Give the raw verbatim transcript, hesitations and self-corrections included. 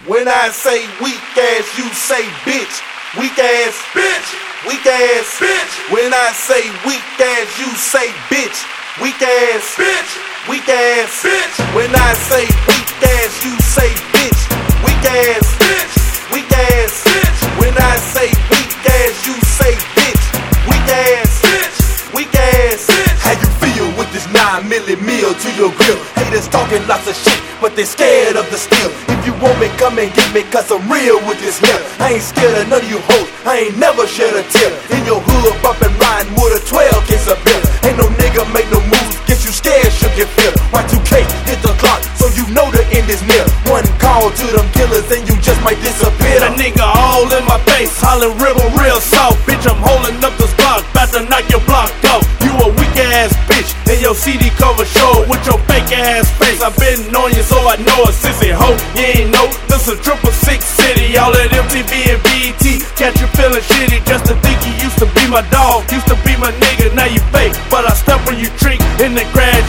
When I say weak ass, you say bitch. Weak ass, bitch. Weak ass, bitch. When I say weak ass, you say bitch. Weak ass, bitch. Weak ass, bitch. When I say weak ass, you say bitch. Weak ass, bitch. Weak ass, bitch. When I say weak ass, you say bitch. Weak ass, bitch. Weak ass, bitch. How you feel with this nine milli meal to your grill? Haters talking lots of shit, but they scared of the steel. If you want me, come and get me, cause I'm real with this here. I ain't scared of none of you hoes, I ain't never shed a tear. In your hood, bumpin' riding with a twelve case of beer. Ain't no nigga make no moves, get you scared, shook your fear. Y two K, hit the clock, so you know the end is near. One call to them killers and you just might disappear. That nigga all in my face, hollering riddle real soft. Bitch, I'm holding up this block, bout to knock your block off. You a weak ass bitch, and your C D cover show with your fake ass face. I been on you so I know a sissy hoe. You ain't know this a triple six city. All that M T V and B E T catch you feeling shitty just to think you used to be my dog, used to be my nigga. Now you fake, but I step when you drink in the grass.